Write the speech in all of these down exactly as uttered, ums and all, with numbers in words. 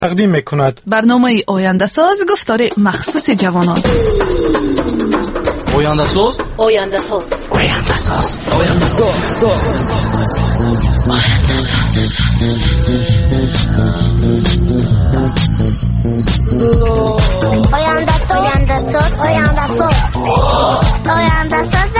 تقدیم میکند. برنامه آینده ساز گفتار مخصوص جوانان. آینده ساز آینده ساز آینده ساز آینده ساز آینده ساز آینده ساز آینده ساز آینده ساز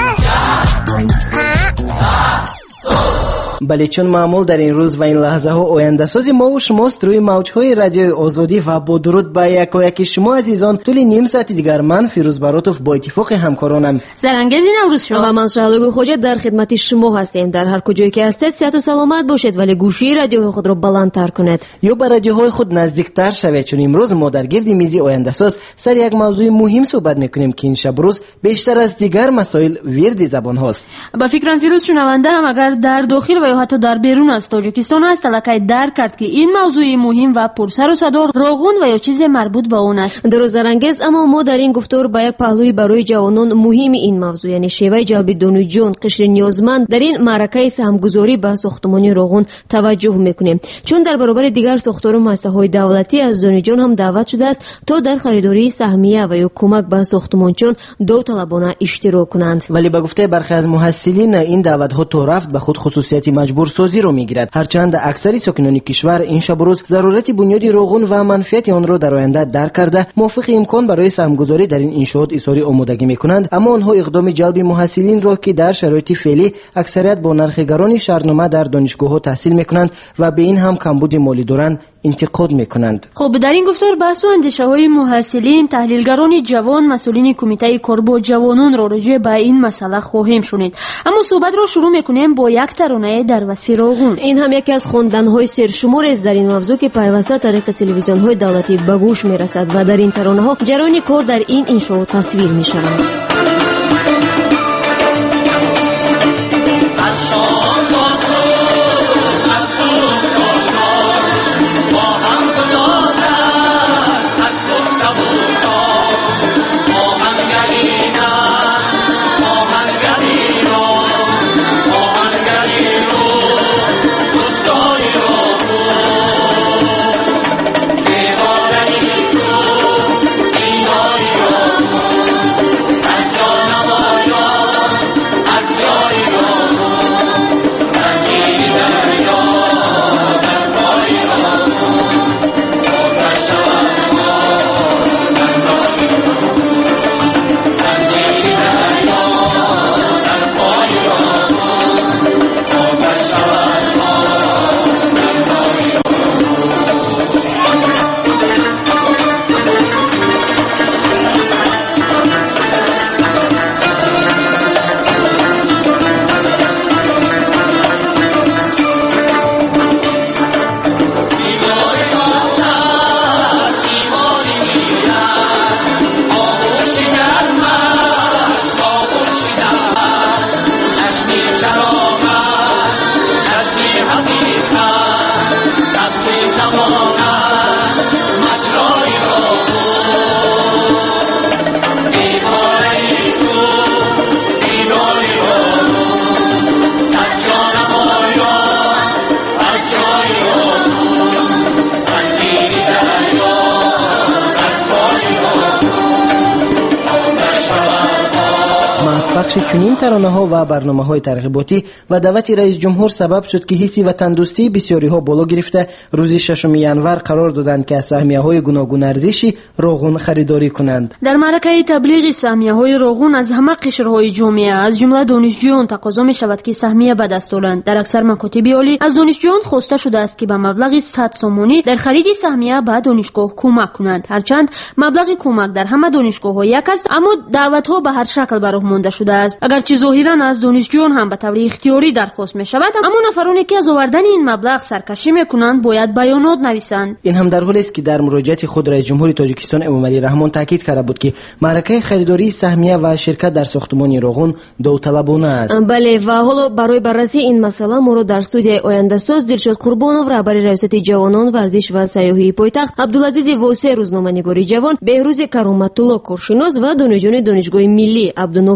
بله، چون معمول در این روز و این لحظه ها آینده سازی ما و شماست روی موجهای رادیو آزادی و با درود به یکایک شما عزیزان. طول نیم ساعت دیگر من فیروز باروتوف با اتفاق همکارانم زرنگز نوروز شما و من شهلگو خوجت در خدمت شما هستیم. در هر کجایی که هستید صحت و سلامت باشید ولی گوشی رادیوهای خود را بلندتر کنید یا به رادیوهای خود نزدیکتر شوید، چون امروز ما در گرد میز آینده ساز سر یک موضوع مهم صحبت میکنیم که این شب روز بیشتر از دیگر مسائل ورد زبان هاست. با فکرم فیروز شنونده هم اگر در داخل و یا حتی در بیرون از تاجیکستان است تلقی درک کرد که این موضوع مهم و پرسر و صدا روغن و یا چیز مربوط به اون است. درست زرنگز، اما ما در این گفتار با یک پهلوی برای جوانان مهم این موضوع یعنی شیوه جلب دانشجویان قشر نیازمند در این معرکه سهمگذاری به ساختمان روغن توجه میکنیم، چون در برابر دیگر ساختار و مؤسسه‌های دولتی از دانشجویان هم دعوت شده است تا در خریداری سهمیه و یا کمک به ساختمانچان داوطلبانه اشتراک کنند. ولی به گفته برخی از محصلین این دعوت ها تو رفت به خود خصوصیت مجبور سازی رو میگیرد، هرچند اکثر ساکنان کشور این شب روز ضرورت بنیادی روغن و منفعت آن را در آینده درک کرده موافق امکان برای سهمگذاری در این انشاءات اظهار آمادگی میکنند، اما آنها اقدام جلب محصلین را که در شرایط فعلی اکثریت با نرخ گران شهرنامه در دانشگاه‌ها تحصیل میکنند و به این هم کمبود مالی دارند انتقاد میکنند. خب در این گفتار بحث و اندیشه های محصلین، تحلیلگران جوان، مسئولین کمیته کار با جوانان را راجع به این مسئله خواهیم شنید. اما صحبت را شروع میکنیم با یک ترانه در وصف روغن. این هم یکی از خواندن های سرشمار است در این موضوع که پیوسته طریق تلویزیون های دولتی به گوش میرسد و در این ترانه ها جریان کار در این انشاء تصویر میشوند. پخش چنین ترانه ها و برنامه های ترغیباتی و دعوت رئیس جمهور سبب شد که حسی و تندرستی بسیاری ها بالا گرفته روز ششم ینور قرار دادند که از سهمیه های گوناگون ارزشی روغن خریداری کنند. در معرکه تبلیغ سهمیه های روغن از همه قشرهای جامعه از جمله دانشجویان تقاضا می شود که سهمیه به دست آورند. در اکثر مکاتب عالی از دانشجویان خواسته شده است که به مبلغ صد سومانی در خرید سهمیه به دانشگاه کمک کنند. هرچند مبلغ کمک در همه دانشگاه ها یک است، اما دعوت ها به هر شکل براه مانده شده است. اگرچه ظاهرا از دانشجویان هم به طور اختیاری درخواست می شود، اما نفرانی که از آوردن این مبلغ سرکشی می کنند باید بیانات نویسند. این هم در حالی است که در مراجعه خود رئیس جمهور تاجیکستان امامعلی رحمان تاکید کرده بود که معرکه خریداری سهمیه و شرکت در ساختمان روغن داوطلبانه است. بله، و حالا برای بررسی این مسئله ما رو در استودیوی آینده ساز دلشاد قربانov رهبر ریاست جوانان ورزش و سیاحی پایتخت، عبدالعزیز واسع روزنامه‌نگار جوان، بهروز کرامت‌الله کارشناس و دانشجویان دانشگاه ملی عبدالنافع دلیل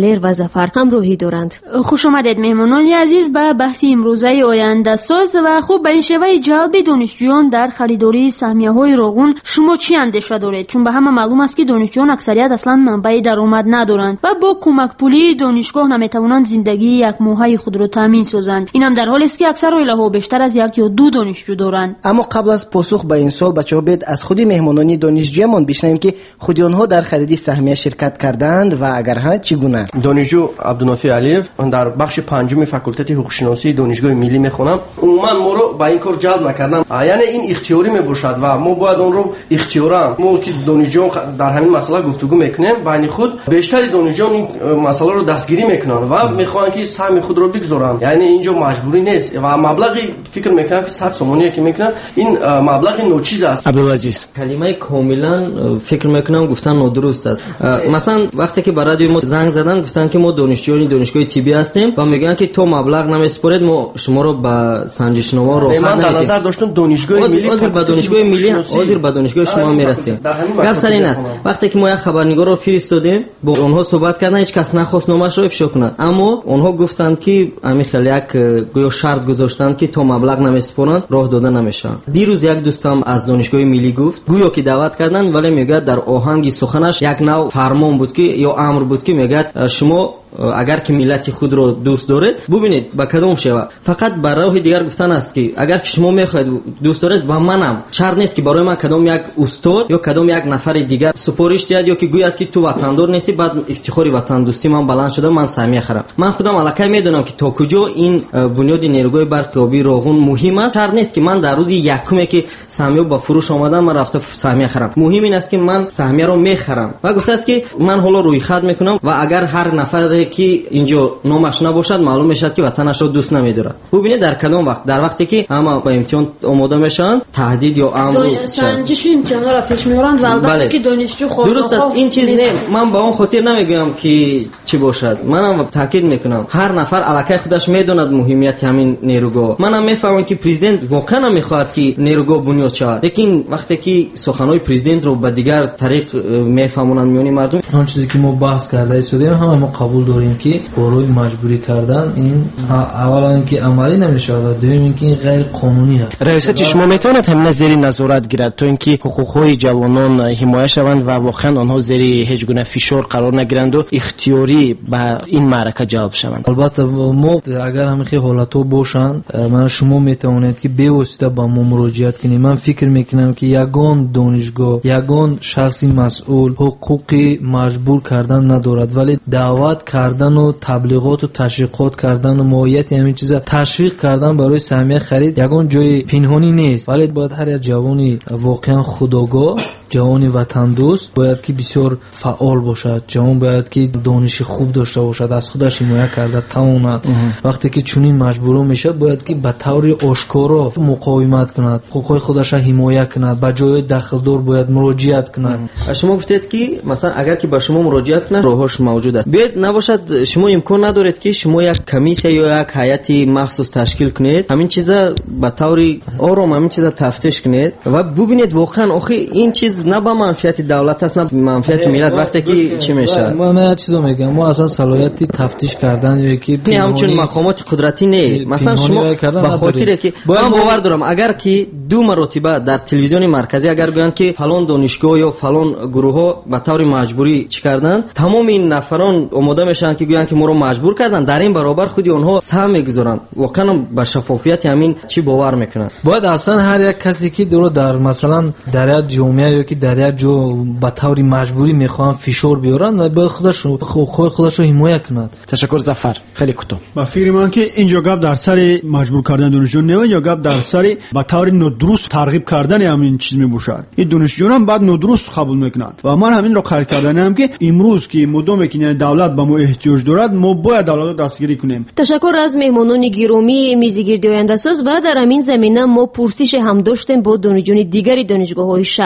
والر و ظفر همراهی دارند. خوش آمدید مهمانان عزیز به بحث امروزه آینده ساز. و خوب به این شیوه جلب دانشجویان در خریداری سهمیه‌های روغن شما چی اندیشه دارید؟ چون به همه معلوم است که دانشجویان اکثریت اصلا منبع درآمد ندارند و با کمک پولی دانشگاه نمیتوانند زندگی یک ماهه خود را تامین سازند. اینم در حالی است که اکثر عائله‌ها بیشتر از یک یا دو دانشجو دارند. اما قبل از پاسخ به این سوال بچه‌ها بید از خود مهمانان دانشجویان بشنویم که خود آنها در خرید سهمیه شرکت کردند و اگر ها چگونه. دانشجو عبدالنافع علیف، من در بخش پنجم فاکولته حقوق شناسی دانشگاه ملی میخونم. عموما ما رو با این کار جلب نکردن، یعنی این اختیاری میباشد و ما باید اون رو اختیارا ما که دانشجو در همین مسئله گفتگو میکنیم بین خود بیشتر دانشجویان این مسئله رو دستگیری میکنن و میخوان که سهم خود رو بگذارن، یعنی اینجا مجبوری نیست و مبلغی فکر میکنم که صد سومانی که میکنن این مبلغ نوچیز است. عبدالعزیز کلمه کاملا فکر میکنم گفتن نادرست است. مثلا وقتی که برای ما زنگ زدن گفتن که ما دانشجویان دانشگاه طبی هستیم و میگن که تو مبلغ نمیسپرید ما شما رو به سنجشنامه رو من در نظر داشتم دانشگاه ملی حاضر به دانشگاه ملی حاضر به دانشگاه شما میرسیم. گپ سر این است وقتی که ما یک خبرنگار رو فرستادیم با اونها صحبت کردن هیچ کس نخواست نامش رو افشا کنه، اما اونها گفتند که همین خیلی یک گویا شرط گذاشتن که تو مبلغ نمیسپرند راه داده نمیشه. دیروز یک دوستم از دانشگاه ملی گفت گویا که دعوت کردن ولی میگه در آهنگ سخنش یک نوع فرمان بود که یا امر بود که میگه شما اگر که ملت خود رو دوست دارید ببینید با کدام شیوه. فقط برای دیگر گفتن است که اگر که شما میخواید دوست دارید و منم شرط نیست که برای من کدام یک استاد یا کدام یک نفر دیگر سپارش دهد یا که گوید که تو وطندار نیستی بعد افتخاری وطن دوستی من بلند شده من سهمیه خرم. من خودم الکی میدونم که تا کجا این بنیاد نیروگاه برق آبی روغن مهم است. شرط نیست که من در روز یکمی که سهمیه با فروش آمدم من رفته سهمیه خرم. مهم این است که من سهمیه رو میخرم و گفته است که من حالا روی خط میکنم و اگر هر نفر که اینجا نامش نباشد معلوم میشد که وطنش رو دوست نمیداره. ببینید در کدام وقت در وقتی که همه با امتحان آماده میشن تهدید یا امر سنجش امتحانا را پیش میارند و البته که دانشجو خود درست است این چیز نه من با اون خاطر نمیگم که چی باشد. منم تاکید میکنم هر نفر الکی خودش میدوند مهمیت همین نیروگاه. منم میفهمم که پرزیدنت واقعا میخواد که نیروگاه بنیاد شود، لیکن وقتی که سخنهای پرزیدنت رو به دیگر طریق میفهمونن میونی مردم اون چیزی که ما بحث کرده شدیم همه ما قبول داریم که برای مجبوری کردن این اولا اینکه عملی نمیشه و دوم اینکه این غیر قانونی است. ریاست شما میتواند هم زیر نظارت گیرد تا اینکه حقوقهای جوانان حمایت شوند و واقعا آنها زیر هیچ گونه فشار قرار نگیرند و اختیاری به این معرکه جلب شوند. البته ما اگر همین حالتو باشند من شما میتوانید که به واسطه با ما مراجعت کنید. من فکر میکنم که یگان دانشگاه یگان شخصی مسئول حقوقی مجبور کردن ندارد، ولی دعوت کردن و تبلیغات و تشویقات کردن و ماهیت همین چیزا تشویق کردن برای سهمیه خرید یگان جای پنهانی نیست، ولی باید هر یک جوانی واقعا خودآگاه جوانی وطن دوست باید که بسیار فعال باشد. جوان باید که دانش خوب داشته باشد، از خودش حمایت کرده تواند. وقتی که چنین مجبور میشه باید که به طور آشکارا مقاومت کند، حقوق خودش را حمایت کند، به جای دخل دار باید مراجعت کند. شما گفتید که مثلا اگر که با شما مراجعت کنه راهش موجود است، باید نباشد شما امکان ندارید که شما یک کمیسیه یا یک هیئت مخصوص تشکیل کنید همین چیزا به طور آرام همین چیزا تفتیش کنید و ببینید واقعا آخه این چیز نه به منفعت دولت است نه به منفعت ملت. وقتی که چی میشه ما من چیزو میگم ما اصلا صلاحیت تفتیش کردن یا که نه همچون مقامات قدرتی نه. مثلا شما به خاطر که من باور دارم اگر که دو مرتبه در تلویزیون مرکزی اگر بگن که فلان دانشگاه یا فلان گروه ها به طور مجبوری چی کردن تمام این نفران آماده میشن که گویان که ما رو مجبور کردن، در این برابر خودی اونها سهم میگذارن. واقعا به شفافیت همین چی باور میکنن. باید اصلا هر یک کسی که درو در مثلا در یک جامعه یا که در یک جو به طور مجبوری میخوان فشار بیارن و باید خودش رو خود خودش رو حمایت کند. تشکر ظفر. خیلی کوتاه. با فکر من که اینجا گپ در سر مجبور کردن دانشجو نه یا گپ در سر به طور نادرست ترغیب کردن همین چیز میباشد. این دانشجویان هم بعد نادرست قبول میکنند و من همین رو قید کردنم که امروز که مدام که دولت به ما احتیاج دارد ما باید دولت رو دستگیری کنیم. تشکر از مهمانان گرامی میزگردی آینده ساز و در همین زمینه ما پرسش هم داشتیم با دانشجویان دیگری دانشگاه‌های شهر. خب بیاید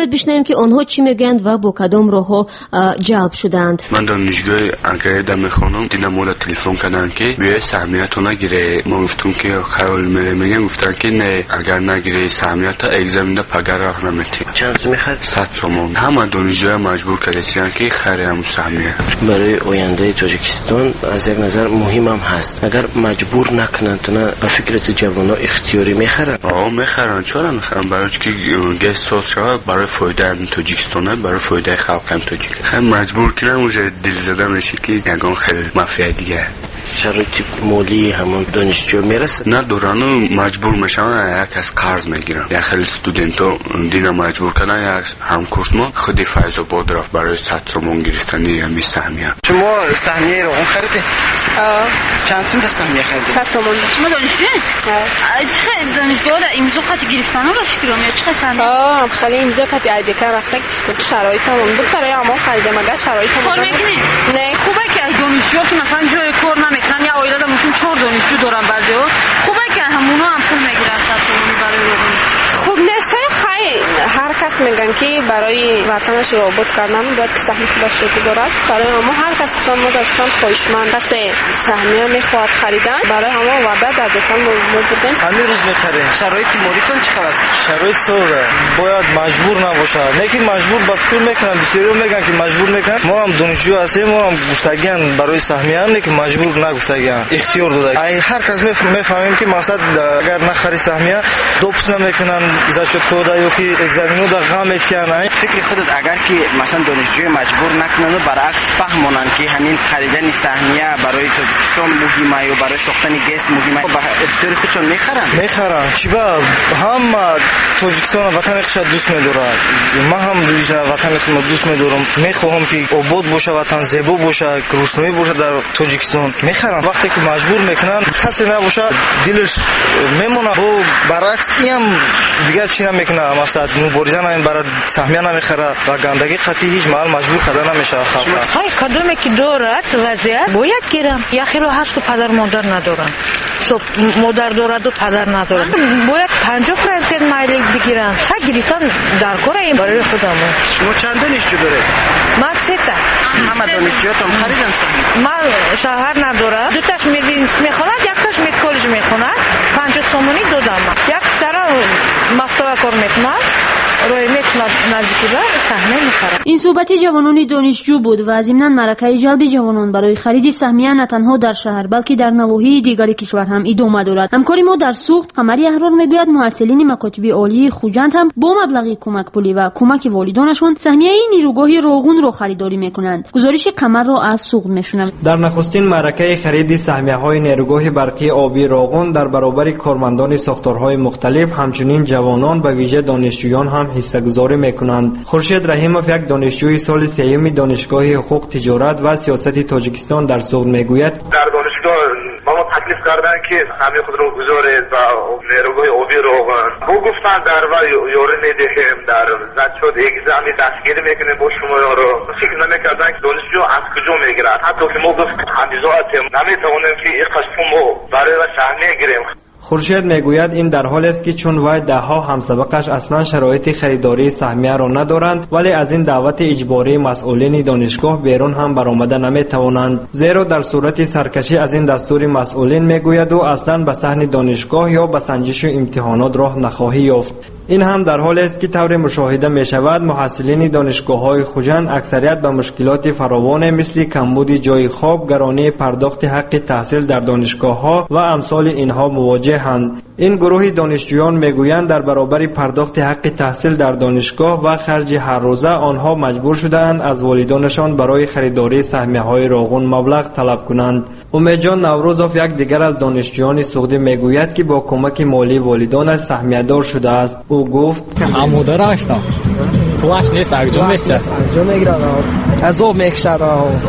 باید بشنویم که آنها چی میگویند و با کدام راهها جلب شدند. من دانشگاه اگر میخونم دیدم مولا تلفن کردن که بیای سهمیت رو نگیره. ما گفتم که خیال میگن، گفتن که نه اگر نگیره سهمیت اگزمین ده پگر راه نمیتی. چند میخواد؟ صد تومان. همه دانشجوها مجبور کردن که خیلی هم سهمیه. برای آینده تاجیکستان از یک نظر مهم هم هست. اگر مجبور نکنن تو نه به فکرت جوانا اختیاری میخرن. آه میخرن. چرا میخرن؟ برای که گس ساز شود برای فایده هم تاجیکستانه، برای فایده خلق هم تاجیک. خیلی مجبور کنن اونجا دل زده میشه که یگان خیلی مافیا دیگه. شرایط مالی همون دانشجو میرسه؟ نه دورانو مجبور میشن یک از قرض میگیرن. یک خیلی استودنتو دینا مجبور کردن یک همکورس ما خودی فیض آباد رفت برای صد تومان گرفتن یه سهمیه. شما سهمیه رو اون خریده؟ آه. چند سوم سهمیه خریده؟ صد تومان. شما دانشجو؟ آه. چه دانشگاه در امضا خط گرفتن رو باشه کیلو یا چه سهمیه؟ آه خیلی امضا خط ایدیکا رفته که شرایطمون بود برای ما خریدم مگر شرایطمون. کار میکنی؟ نه. خوبه که دانشجو که مثلا جای کار نمیکنن یا اویلا ممکن چهار دانشجو دارن بعضی ها. خوبه که همونو هم پول میگیرن صد تومانی برای روغن. خوب نیست خیلی هر کس میگن که برای وطنش رو آباد کردن باید که سهم خودش رو بذارد. برای ما هر کس بتون ما داشتن خواهشمند کس سهمیه میخواد خریدن برای همه وعده در دکان ما بودیم. همین روز میخرین. شرایط مالیتون چقدر است؟ شرایط سوزه. باید مجبور نباشه. نه که مجبور با فکر میکنن بسیاری میگن که مجبور میکنن. ما هم دانشجو هستیم، ما هم گفتگیان برای سهمیه نه که مجبور نگفتگیان. اختیار داده. ای هر کس میفهمیم که مقصد اگر نخری سهمیه دوپس نمیکنن زچوت کودا یا که اگزمینو در غم میکنن. فکر خودت اگر که مثلا دانشجو مجبور نکنن و برعکس فهمونن که همین خریدن سهمیه برای تاجیکستان مهمه یا برای ساختن گس مهمه با اختیار خودشون میخرن میخرن چی با هم تاجیکستان وطن خودش دوست می‌دارد. ما هم وطن خودم دوست می‌دارم. میخواهم که آباد باشه، وطن زیبا باشه، روشنایی باشه در تاجیکستان. میخرن وقتی که مجبور میکنن کسی نباشه دلش میمونه. و برعکس اینم دیگر چی نمیکنه، مثلا مبارزه نمی برای سهمیه نمیخره و گندگی قطعی هیچ محل مجبور کرده نمیشه خلق. های کدومی که دارد وضعیت باید گیرم. یا خیلی هست که پدر مادر ندارن، صبح مادر دارد و پدر ندارد، باید پنجاه فرانسیت مایل بگیرن. خیلی گریستان در کار این برای خودم. شما چند دانشجو دارید؟ من سه تا. همه دانشجوهاتون خریدن سهمیه؟ من شوهر ندارم، دو تاش مدرسه میخوند، یک تاش می کالج میخوند. پنجاه تومانی دادم. یک سر مسکو کار میکنه، روی میکند نزدیکی به سهمیه میخره. این صحبت جوانان دانشجو بود و ضمناً معرکه جلب جوانان برای خرید سهمیه نه تنها در شهر بلکه در نواحی دیگر کشور هم ادامه دارد. همکاری ما در سوخت قمری احرار میگوید محصلین مکاتب عالی خوجند هم با مبلغ کمک پولی و کمک والدانشان سهمیه نیروگاه روغن را خریداری میکنند. گزارش قمر را از سوخت میشنویم. در نخستین معرکه خرید سهمیه های نیروگاه برقی آبی روغن در برابر کارمندان ساختارهای مختلف همچنین جوانان به ویژه دانشجویان هم حصه‌گذاری میکنند. خورشید رحیموف یک دانشجوی سال سیوم دانشگاه حقوق تجارت و سیاست تاجیکستان در سوخت میگوید در دانشگاه ما ما تکلیف کردن که همه خود رو گذارید و نیروگاه آبی روغن بو گفتن در و یوری ندهیم در زد شد اگزمی دستگیری میکنیم با شما رو فکر نمیکردن که دانشجو از کجا میگیرد. حتی که ما گفت همیزاتیم نمیتونیم که این قسم رو برای سهمیه گیریم. خورشید میگوید این در حال است که چون وای ده ها همسبقش اصلا شرایط خریداری سهمیه را ندارند ولی از این دعوت اجباری مسئولین دانشگاه بیرون هم برآمده نمیتوانند، زیرا در صورت سرکشی از این دستور مسئولین میگوید و اصلا به صحن دانشگاه یا به سنجش امتحانات راه نخواهی یافت. این هم در حالی است که طور مشاهده می شود محصلین دانشگاه‌های خوجند اکثریت به مشکلات فراوان مثل کمبود جای خواب، گرانی پرداخت حق تحصیل در دانشگاه‌ها و امثال اینها مواجهند. این گروه دانشجویان میگویند در برابر پرداخت حق تحصیل در دانشگاه و خرج هر روزه آنها مجبور شدند از والدانشان برای خریداری سهمیه‌های روغن مبلغ طلب کنند. امید جان نوروزوف یک دیگر از دانشجویان سوختی میگوید که با کمک مالی والدانش سهمیه دار شده است. او گفت عموده را هستم پولش نیست اگجا میشد اگجا میگرد عذاب میکشد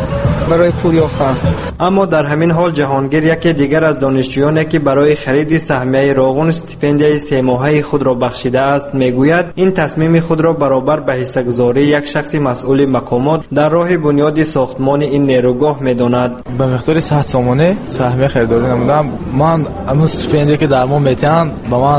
برای پول یافتن. اما در همین حال جهانگیر یکی دیگر از دانشجویانی که برای خرید سهمیه روغن استیپندیای سه ماهه خود را بخشیده است میگوید این تصمیم خود را برابر به حصه‌گذاری یک شخص مسئول مقامات در راه بنیاد ساختمان این نیروگاه میداند. به مقدار صد تومانی سهمیه خریداری نمودم. من اون استیپندی که در ما میتن با من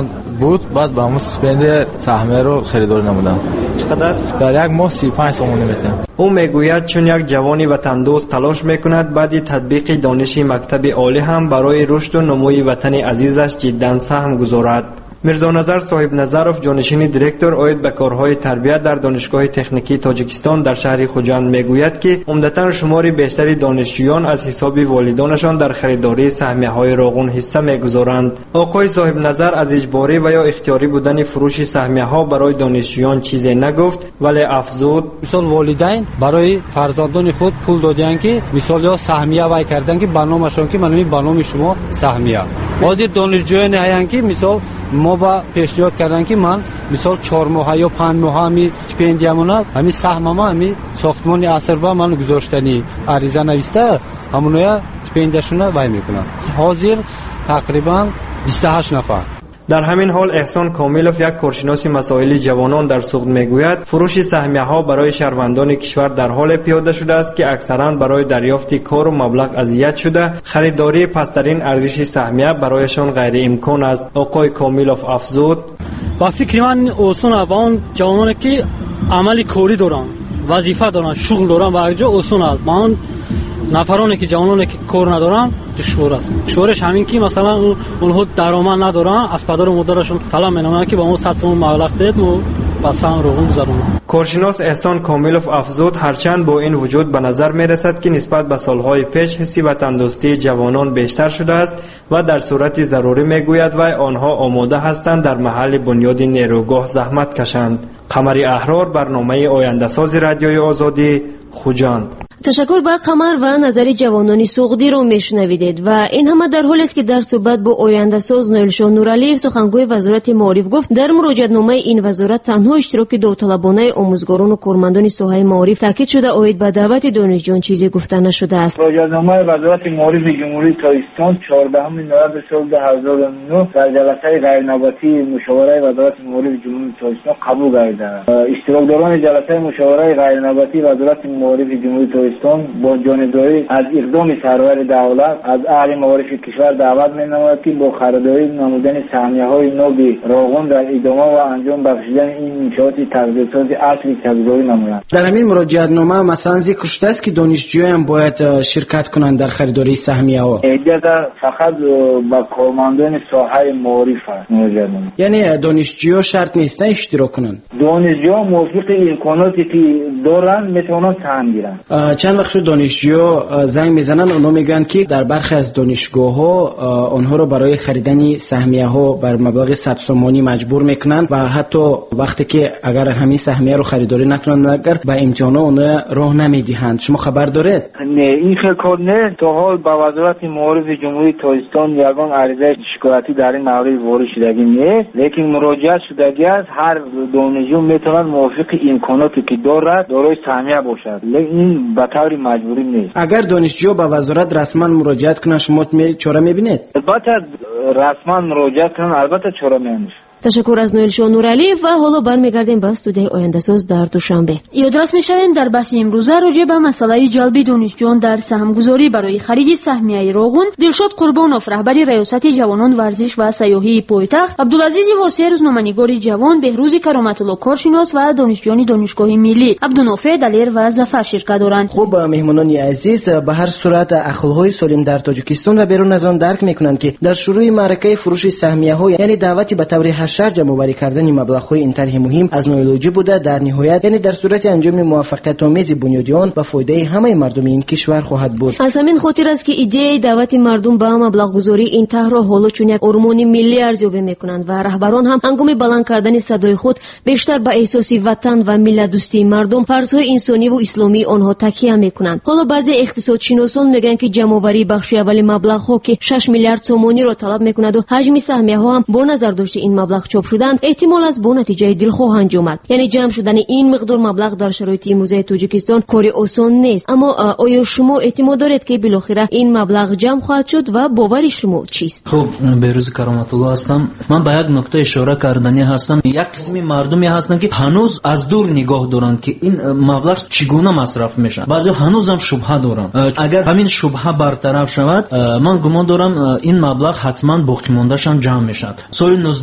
بود. بعد با همون سپند سهمیه رو خریداری نمودم. چقدر؟ در یک ماه سی و پنج سومونی میتونم. او میگوید چون یک جوانی وطندوست تلاش میکند بعد تطبیق دانش مکتب عالی هم برای رشد و نموی وطن عزیزش جدا سهم گذارد. میرزا نظر صاحب نظرов جانشین دیرکتور اوید به کارهای تربیت در دانشگاه تکنیکی تاجیکستان در شهر خوجند میگوید که عمدتاً شمار بیشتری دانشجویان از حساب والدانشان در خریداری سهمیه‌های روغن حصه میگذارند. آقای صاحب نظر از اجباری و یا اختیاری بودن فروش سهمیه‌ها برای دانشجویان چیزی نگفت، ولی افزود مثال والدین برای فرزندان خود پول دادند که مثال یا سهمیه وای کردن که برنامه‌شون که من برنامه شما سهمیه. حاضر دانشجویان هستند که مثال ما با پیشنهاد کردن که من مثال چهار ماه یا پنج ماه همی استیپندیامونا همی سهم ما همی ساختمان اثر با من گذاشتنی عریضه نوشته همونها استیپندیاشون وای میکنن. حاضر تقریبا بیست و هشت نفر. در همین حال احسان کاملوف یک کارشناس مسائل جوانان در سوخت میگوید فروش سهمیه ها برای شهروندان کشور در حال پیاده شده است که اکثرا برای دریافت کار و مبلغ اذیت شده خریداری پسترین ارزش سهمیه برایشان غیر امکان است. آقای کاملوف افزود با فکر من اوسونه با اون جوانانی که عملی کاری دارن وظیفه دارن شغل دارن و اجا اوسون است با اون نفرانی که جوانانی که کار ندارن دشوار است. دشوارش همین که مثلا اونها درآمد ندارن از پدر و مادرشون طلب می‌کنن که با اون صد تومان مبلغ بدید و مثلا روغن گذارون. کارشناس احسان کاملوف افزود هرچند با این وجود به نظر می‌رسد که نسبت به سالهای پیش حس وطن‌دوستی جوانان بیشتر شده است و در صورت ضروری میگوید و آنها آماده هستند در محل بنیاد نیروگاه زحمت کشند. قمری احرار، برنامه آینده‌ساز رادیوی آزادی، خوجند. تشکر به قمر و نظر جوانان سوغدی رو میشنویدید و این همه در حالی است که در صحبت با آینده ساز نایلشان نورعلیف سخنگوی وزارت معارف گفت در مراجعتنامه این وزارت تنها اشتراک داوطلبانه آموزگاران و کارمندان ساحه معارف تاکید شده اوید به دعوت دانشجویان چیزی گفته نشده است. مراجعتنامه وزارت معارف جمهوری تاجیکستان چهاردهم نوامبر سال دو هزار و نه در جلسه غیرنوبتی مشاوره وزارت معارف جمهوری تاجیکستان قبول گردید. اشتراکداران جلسه مشاوره غیرنوبتی وزارت معارف جمهوری با جانبداری از اقدام سرور دولت از اهل معارف کشور دعوت می‌نماید که با خریداری نمودن سهمیه‌های نو روغن در ادامه و انجام بخشیدن این انشاءات تغذیه‌سازی اصلی تغذیه‌ای نمایند. در همین مراجعتنامه مثلا ذکر شده است که دانشجویان باید شرکت کنند در خریداری سهمیه‌ها. اجازه فقط با کارمندان ساحه معارف است مراجعتنامه. یعنی دانشجوها شرط نیست اشتراک کنند. دانشجوها موافق امکاناتی که دارند میتوانند سهم گیرند. چند وقت شد دانشجوها زنگ میزنن اونا میگن که در برخی از دانشگاه‌ها آنها رو برای خریدن سهمیه‌ها بر مبلغ صد سومانی مجبور میکنن و حتی وقتی که اگر همین سهمیه رو خریداری نکنن اگر به امتحانات اونا راه نمیدهند. شما خبر دارید؟ نه این خیلی کار نه. تا حال با وزارت معارف جمهوری تاجیکستان یگان عریضه شکایتی در این مورد وارد شدگی نیست، لیکن مراجعه شدگی است هر دانشجو میتواند موافق امکاناتی که دارد دارای سهمیه باشد، لیکن این به طور مجبوری نیست. اگر دانشجو به وزارت رسما مراجعه کنه شما چاره میبینید؟ البته رسما مراجعه کنن البته چاره میبینید. تشکر از نایلشان نورعلیف و حالا برمیگردیم به استودیوی آینده ساز در دوشنبه. یادرس میشویم در بحث امروزه راجع به مسئله جلب دانشجویان در سهمگذاری برای خرید سهمیه روغن دلشاد قربانوف رهبر ریاست جوانان ورزش و سیاحی پایتخت، عبدالعزیز واسع روزنامه‌نگار جوان، بهروز کرامت الله کارشناس و دانشجویان دانشگاه ملی عبدالنافع دلیر و ظفر شرکت دارند. خوب مهمانان عزیز، به هر صورت اخلاق‌های سالم در تاجیکستان و بیرون از آن درک میکنند که در شروع معرکه فروش سهمیه‌ها یعنی دعوتی به طور شهر جمع آوری کردن مبلغ‌های این طرح مهم از نویولوژی بوده در نهایت یعنی در صورت انجام موفقیت آمیز بنیادی آن به فایده همه مردم این کشور خواهد بود. از همین خاطر است که ایده دعوت مردم به مبلغ گذاری این طرح را حالا چون یک ارمان ملی ارزیابی می‌کنند و رهبران هم هنگام بلند کردن صدای خود بیشتر به احساس وطن و ملت دوستی مردم فرض‌های انسانی و اسلامی آنها تکیه می‌کنند. حالا بعضی اقتصادشناسان میگن که جمع آوری بخش اول مبلغ‌ها که شش میلیارد تومانی را طلب می‌کند و حجم سهمیه‌ها هم با نظر داشته این مبلغ چاپ شدند احتمال است با نتیجه دلخواه انجام آمد. یعنی جمع شدن این مقدار مبلغ در شرایط امروزه تاجیکستان کاری آسان نیست. اما آیا شما احتمال دارید که بالاخره این مبلغ جمع خواهد شد و باور شما چیست؟ خب بهروز کرامت الله هستم. من به یک نکته اشاره کردنی هستم. یک قسمی مردمی هستند که هنوز از دور نگاه دارند که این مبلغ چگونه مصرف میشه. بعضی هنوز هم شبهه دارند. اگر همین شبهه برطرف شود من گمان دارم این مبلغ حتما باقی مانده‌ش هم جمع میشد. سال نوزده نود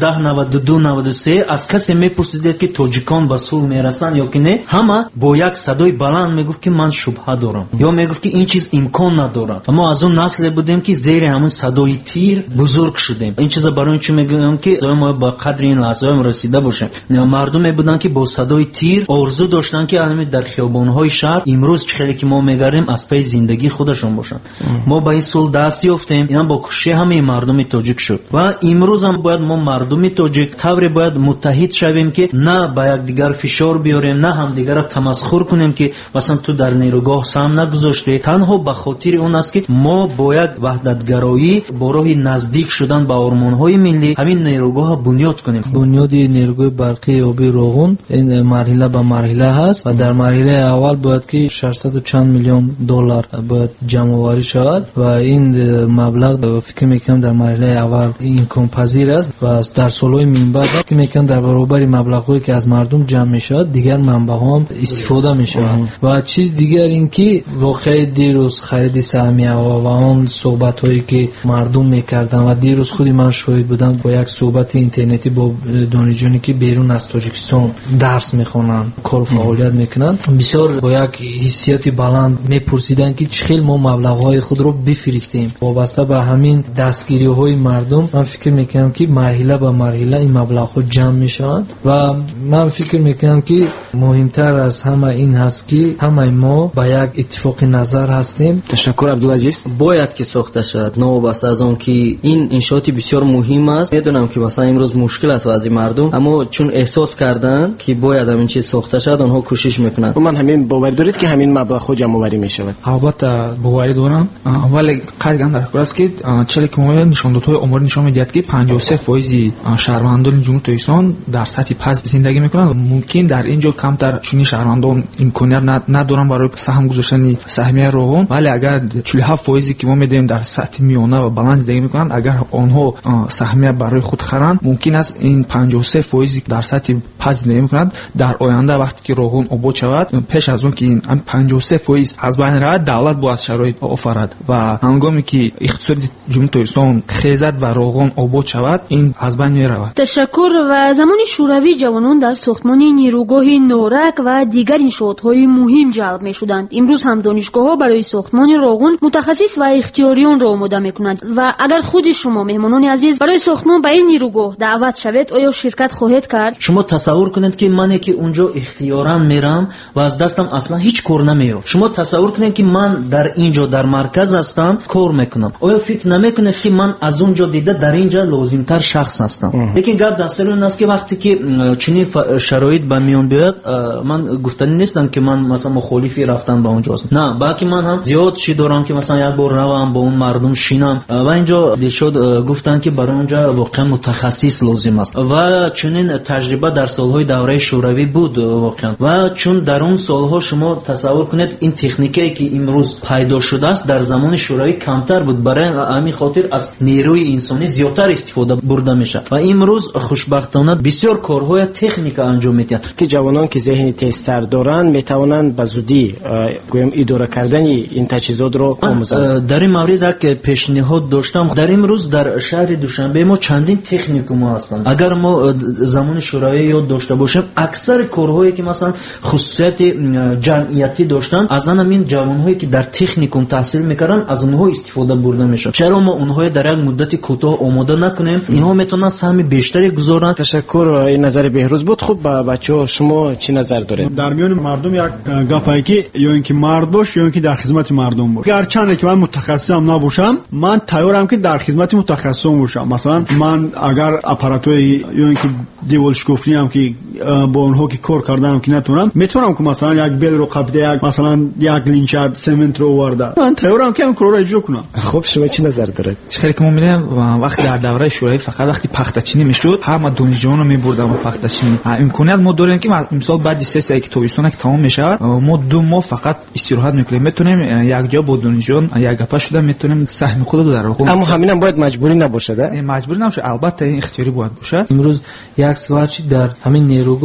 نود و دو نود و سه از کسی میپرسید که تاجیکان به صلح میرسن یا که نه، همه با یک صدای بلند میگفت که من شبهه دارم یا میگفت که این چیز امکان نداره. ما از اون نسل بودیم که زیر همون صدای تیر بزرگ شدیم. این چیزا برای این چی میگم که ما با قدر این لحظه هم رسیده باشیم. مردم بودن که با صدای تیر آرزو داشتن که الان در خیابان‌های شهر امروز چخیلی که ما میگردیم از پی زندگی خودشون باشن. ما با این صلح دست یافتیم، اینا با کشی همه مردم تاجیک شد و امروز هم باید ما مردم تاجیک طوری باید متحد شویم که نه با یک دیگر فشار بیاریم، نه هم دیگر را تمسخر کنیم که مثلا تو در نیروگاه سهم نگذاشته. تنها به خاطر اون است که ما باید وحدتگرایی با راه نزدیک شدن به آرمان‌های ملی همین نیروگاه بنیاد کنیم. بنیاد نیروگاه برقی آبی روغون این مرحله به مرحله هست و در مرحله اول باید که ششصد و چند میلیون دلار باید جمع آوری شود و این مبلغ فکر میکنم در مرحله اول امکان پذیر است و در سالهای من بعد فکر میکنم در برابر مبلغی که از مردم جمع میشود دیگر منبع هم استفاده میشود. و چیز دیگر این که واقعا دیروز خرید سهمیه و اون صحبت هایی که مردم میکردن و دیروز خودی من شاهد بودم با یک صحبت اینترنتی با دانشجویانی که بیرون از تاجیکستان درس میخونن کار فعالیت میکنن بسیار با یک حیثیت بلند میپرسیدن که چخیل ما مبلغ‌های خود رو بفرستیم. وابسته به همین دستگیری‌های مردم من فکر میکنم که مرحله به مرحله این مبلغ‌ها جمع میشوند و من فکر میکنم که مهمتر از همه این هست که همه ما با یک اتفاق نظر هستیم. تشکر عبدالعزیز. باید که ساخته شد نوابسته از اون که این انشاءاتی بسیار مهم است. میدونم که مثلا امروز مشکل است وضع مردم، اما چون احساس کردن که باید همین چیز ساخته شد آنها کوشش میکنن. من همین باور دارید که همین مبلغ خود جمع آوری میشود؟ البته باوری دارم، ولی قطعا در کار است که چه که ما نشاندادهای عمری نشان میدهد که پنجاه و سه درصد شهروندان جمهوری تاجیکستان در سطح پست زندگی میکنند. ممکن در اینجا کمتر چنین شهروندان امکانیت ندارن برای سهم گذاشتن سهمیه روغن، ولی اگر چهل و هفت درصد که ما میدیم در سطح میانه و بلند زندگی میکنند، اگر آنها سهمیه برای خود خرند ممکن است این پنجاه و سه درصد در سطح پست زندگی میکنند در آینده وقتی که روغن آباد شود پیش از اون که این پنجاه و سه درصد از بین رود دولت باید شرایط آفرد و هنگامی که اقتصاد جمهوری تاجیکستان خیزد و روغن آباد شود این از بین میرود. تشکر. و زمان شوروی جوانان در ساختمان نیروگاه نورک و دیگر انشاءات‌های مهم جلب می‌شدند. امروز هم دانشگاه‌ها برای ساختمان روغن متخصص و اختیاریان را آماده می‌کنند و اگر خود شما مهمانان عزیز برای ساختمان به این نیروگاه دعوت شوید آیا شرکت خواهید کرد؟ شما تصور کنید که من که اونجا اختیاراً میرم و از دستم اصلا هیچ کار نمیره. شما تصور کنید که من در اینجا در مرکز هستم کار میکنم. آیا فکر نمیکنید که من از اونجا دیده در اینجا لازمتر شخص هستم؟ لیکن گپ در سر اون است که وقتی که چنین شرایط به میان بیاد من گفتنی نیستم که من مثلا مخالفی رفتن به اونجا هستم، نه، بلکه من هم زیاد چی دارم که مثلا یک بار روم با اون مردم شینم و اینجا شد گفتن که برای اونجا واقعا متخصص لازم است و چنین تجربه در سالهای دوره شوروی بود واقعا. و چون در اون سالها شما تصور کنید این تکنیکی که امروز پیدا شده است در زمان شوروی کمتر بود، برای همین خاطر از نیروی انسانی زیادتر استفاده برده میشه و امروز خوشبختانه بسیار کارهای تکنیک انجام میدن که جوانان که ذهن تیزتر دارن میتوانند به زودی گویم اداره کردن این تجهیزات رو آموزند. در این مورد که پیشنهاد داشتم در امروز در شهر دوشنبه ما چندین تکنیکوم هستند. اگر ما زمان شوروی یاد داشته باشیم اکثر کارهایی که مثلا خصوصیت جمعیتی داشتن از همین جوانهایی که در تکنیکوم تحصیل میکردن از اونها استفاده برده میشه. چرا ما اونها در یک مدت کوتاه آماده نکنیم؟ اینها میتونن سهم بیشتری گذارن. تشکر. این نظر بهروز بود. خب بچه‌ها شما چی نظر دارید؟ در میان مردم یک گپی که یا اینکه مرد باش یا اینکه در خدمت مردم باش. گرچه که من متخصصم نباشم من تیارم که در خدمت متخصصم باشم. مثلا من اگر اپاراتوی یا اینکه دیولشکوفی هم که با اونها که کار کردم که نتونم میتونم که مثلا یک بل رو قبضه یک مثلا یک لینچ سمنت رو آورده من تیارم که این کار رو اجرا کنم. خب شما چی نظر دارید؟ خیلی که ما می‌بینیم وقتی در دوره شوروی فقط وقتی پخته‌چینی میشد همه دانشجویان رو می‌بردن با پخته‌چینی. امکانیت ما داریم که مثلا بعد سه سال که تابستون که تمام میشه ما دو ماه فقط استراحت میکنیم میتونیم یک جا با دانشجویان یک گپ شده میتونیم سهم خود رو در واقع. اما همین هم باید مجبوری نباشه. مجبوری نباشه، البته این اختیاری باید باشه. امروز یک سوارچی در همین نیروگاه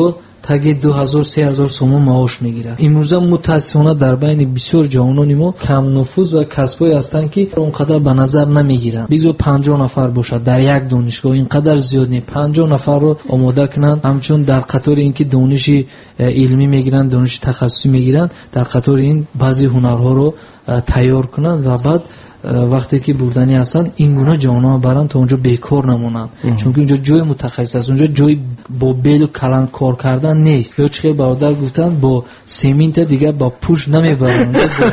تگ دو هزار سه هزار سوم معاش میگیرند. امروز متاسفانه در بین بسیار جوانان ما کم نفوذ و کسبایی هستند که اونقدر به نظر نمیگیرند. بگذار پنجاه نفر باشد در یک دانشگاه، اینقدر زیاد نیست. پنجاه نفر رو آماده کنند، همچون در قطار اینکه دانش علمی میگیرند، دانش تخصصی میگیرند، در قطار این بعضی هنرها رو تیار کنند و بعد وقتی که بردنی هستن این گونه جوانان برن تا اونجا بیکار نمونن، چون که اونجا جای متخصص است، اونجا جای با بیل و کلنگ کار کردن نیست. یا چه برادر گفتن با سیمنت دیگه با پوش نمیبرن،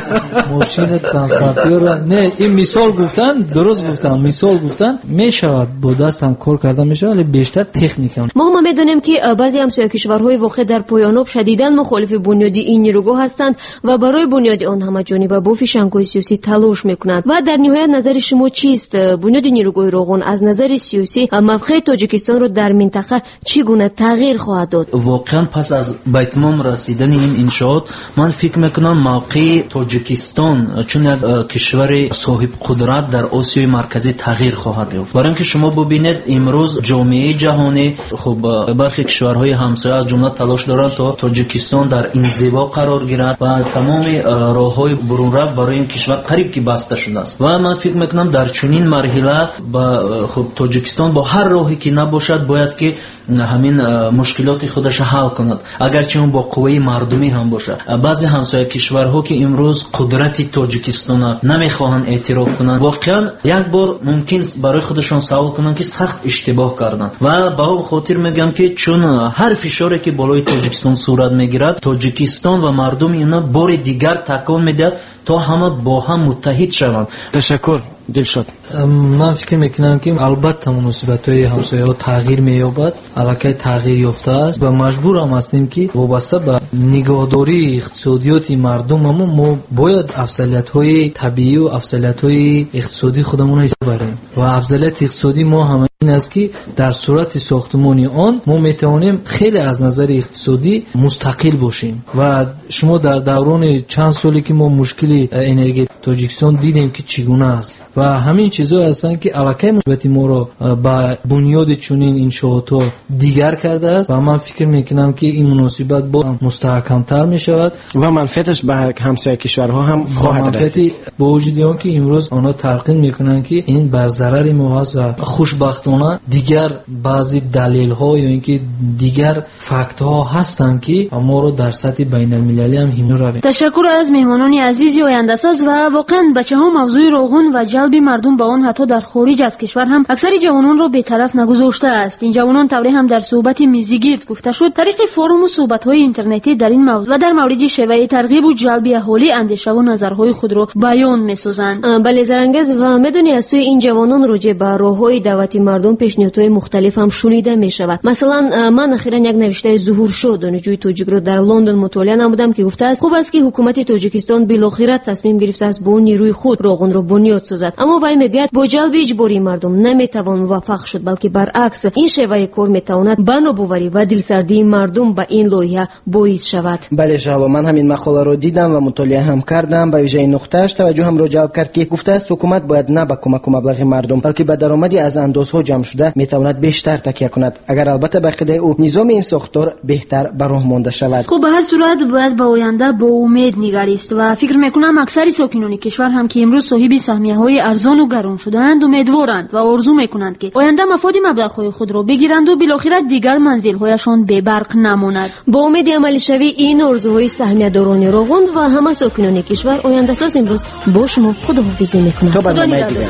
ماشین ترانسپورتر نه. این مثال گفتن، درست گفتن، مثال گفتن میشود با دست هم کار کردن میشه، ولی بیشتر تکنیک هم. ما هم میدونیم که بعضی همسایه کشورهای واقع در پایاناب شدیداً مخالف بنیاد این نیروگاه هستند و برای بنیاد آن همه جانبه با فشنگوی سیاسی تلاش میکنند. و در نهایت نظر شما چیست؟ بنیاد نیروگاه روغن از نظر سیاسی موقع تاجیکستان رو در منطقه چگونه تغییر خواهد داد؟ واقعا پس از به اتمام رسیدن این انشاءات من فکر میکنم موقع تاجیکستان چون یک کشور صاحب قدرت در آسیای مرکزی تغییر خواهد یافت. برای اینکه شما ببینید امروز جامعه جهانی خب برخی کشورهای همسایه از جمله تلاش دارند تا تاجیکستان در انزوا قرار گیرد و تمام راههای برون رفت برای این کشور قریب که بسته شده است. و من فکر میکنم در چنین مرحله با خب تاجیکستان با هر راهی که نباشد باید که همین مشکلات خودش حل کند، اگرچه اون با قوه مردمی هم باشه. بعضی همسایه کشورها که امروز قدرت تاجیکستان نمیخواهند اعتراف کنند، واقعا یک بار ممکن برای خودشان سوال کنند که سخت اشتباه کردند. و با اون خاطر میگم که چون هر فشاری که بالای تاجیکستان صورت میگیرد، تاجیکستان و مردم اینا بار دیگر تکان میدهد تا همه با هم متحد شوند. تشکر دلشاد. من فکر میکنم که البته مناسبت‌های همسایه ها تغییر می‌یابد، الکی تغییر یافته است و مجبور هم هستیم که وابسته به نگهداری اقتصادیات مردم ما, ما باید افضلیت‌های طبیعی و افضلیت‌های اقتصادی خودمون رو ببریم. و افضلیت اقتصادی ما هم این است که در صورت ساختمانی آن ما میتوانیم خیلی از نظر اقتصادی مستقل باشیم. و شما در دوران چند سالی که ما مشکل انرژی تاجیکستان دیدیم که چگونه است و همین چیزا هستند که علاقه مثبت ما رو با بنیاد چنین انشاءات دیگر کرده است و من فکر میکنم که این مناسبت با مستحکم‌تر میشود و منفعتش به همسایه کشورها هم خواهد رسید. با وجود آن که امروز آنها تلقین میکنند که این بر ضرر ما است و خوشبختانه دیگر بعضی دلیل ها یا اینکه دیگر فکت ها هستند که ما رو در سطح بین المللی هم همین رویم. تشکر از مهمانان عزیزی آینده ساز. و واقعا بچه ها موضوع روغن و جلب مردم با آن حتی در خارج از کشور هم اکثر جوانان رو به طرف نگذاشته است. این جوانان طوری هم در صحبت میزی گرد گفته شد طریق فورم و صحبت های اینترنتی در این موضوع و در مورد شیوه ترغیب و جلب اهالی اندیشه و نظرهای خود رو بیان می‌سازند. بله زرنگز، و میدونی از سوی این جوانان راجع به راههای دعوت مردم پیشنهادهای مختلف هم شنیده میشود. مثلا من اخیراً یک نوشته ظهور شد دانشجوی تاجیک رو در لندن مطالعه نمودم که گفته است خوب است که حکومت تاجیکستان بالاخره تصمیم گرفته است با نیروی خود روغن رو بنیاد سازد، اما وای میگوید با جلب اجباری مردم نمیتوان موفق شد، بلکه برعکس این شیوه کار میتواند بنابوری و دلسردی مردم به این لایحه باعث شود. بله شالا، من همین مقاله رو دیدم و مطالعه هم کردم. به ویژه این نقطهش توجه هم رو جلب کرد که گفته است حکومت باید نه به کمک و مبلغ مردم بلکه به درآمدی از اندازها جمع شده میتواند بیشتر تکیه کند، اگر البته به عقیده او نظام این ساختار بهتر به راه مانده شود. خب به هر صورت باید به آینده با امید نگریست و فکر میکنم اکثر ساکنان کشور هم که امروز صاحب سهمیه‌های ارزان و گران شده‌اند امیدوارند و آرزو میکنند که آینده مفاد مبلغ‌های خود را بگیرند و بالاخره دیگر منزل‌هایشان به برق نماند. با امید عملی شوی این آرزوهای سهمیه‌داران روغن و همه ساکنان کشور، آینده ساز امروز با شما خداحافظی میکنند. تا برنامه دیگر.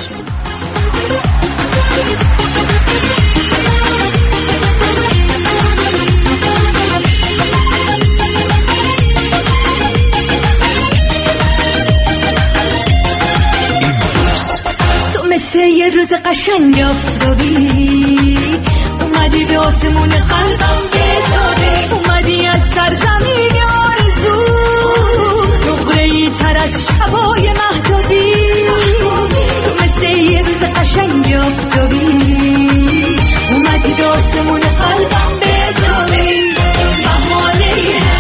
یه روز قشنگ آفتابی اومدی به آسمون قلبم بتابی، اومدی از سرزمین آرزو نقره‌ای تر از شبای مهتابی. تو مثل یه روز قشنگ آفتابی اومدی به آسمون قلبم بتابی. بهانه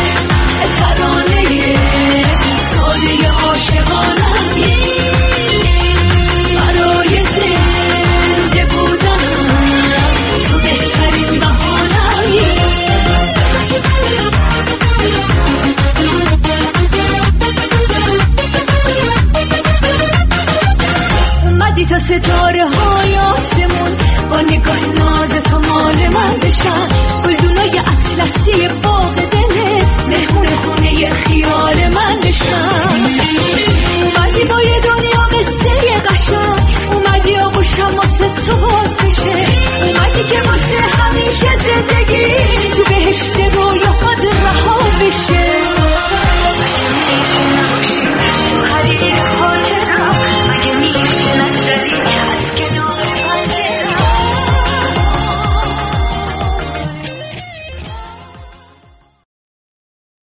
ترانه ساده عاشقانه Yeah. میشه